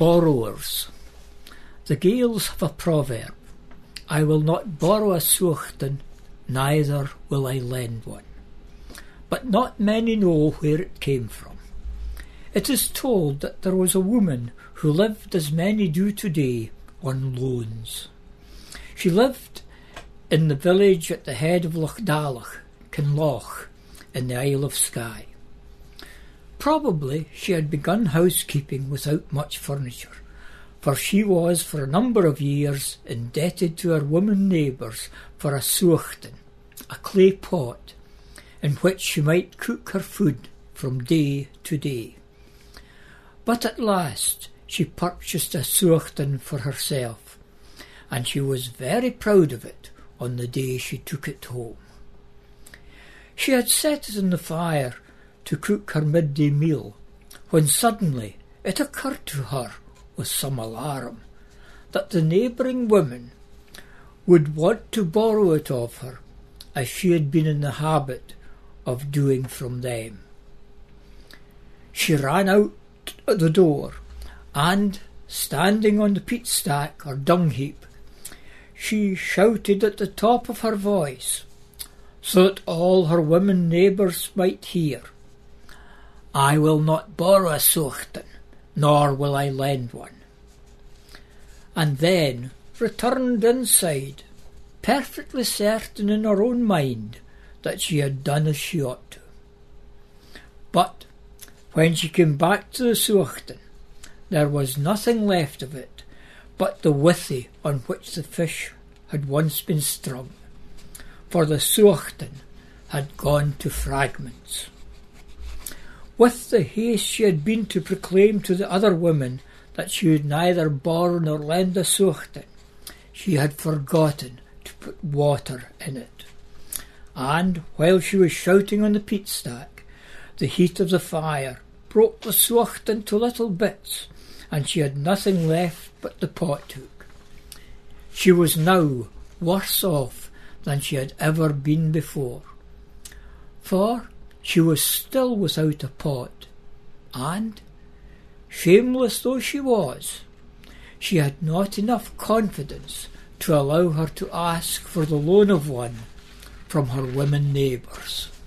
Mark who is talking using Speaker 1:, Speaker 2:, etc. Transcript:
Speaker 1: Borrowers. The Gaels have a proverb, I will not borrow a suachtan, neither will I lend one. But not many know where it came from. It is told that there was a woman who lived as many do today on loans. She lived in the village at the head of Loch Dalach, Kinloch, in the Isle of Skye. Probably she had begun housekeeping without much furniture, for she was for a number of years indebted to her women neighbours for a suachtan, a clay pot, in which she might cook her food from day to day. But at last she purchased a suachtan for herself, and she was very proud of it on the day she took it home. She had set it in the fire to cook her midday meal, when suddenly it occurred to her, with some alarm, that the neighbouring women would want to borrow it of her, as she had been in the habit of doing from them. She ran out the door, and, standing on the peat stack or dung heap, she shouted at the top of her voice, so that all her women neighbours might hear, I will not borrow a suachtan, nor will I lend one. And then returned inside, perfectly certain in her own mind that she had done as she ought to. But when she came back to the suachtan, there was nothing left of it but the withy on which the fish had once been strung, for the suachtan had gone to fragments. With the haste she had been to proclaim to the other women that she would neither borrow nor lend a suachtan, she had forgotten to put water in it. And while she was shouting on the peat stack, the heat of the fire broke the suachtan to little bits, and she had nothing left but the pot-hook. She was now worse off than she had ever been before, for she was still without a pot, and, shameless though she was, she had not enough confidence to allow her to ask for the loan of one from her women neighbours.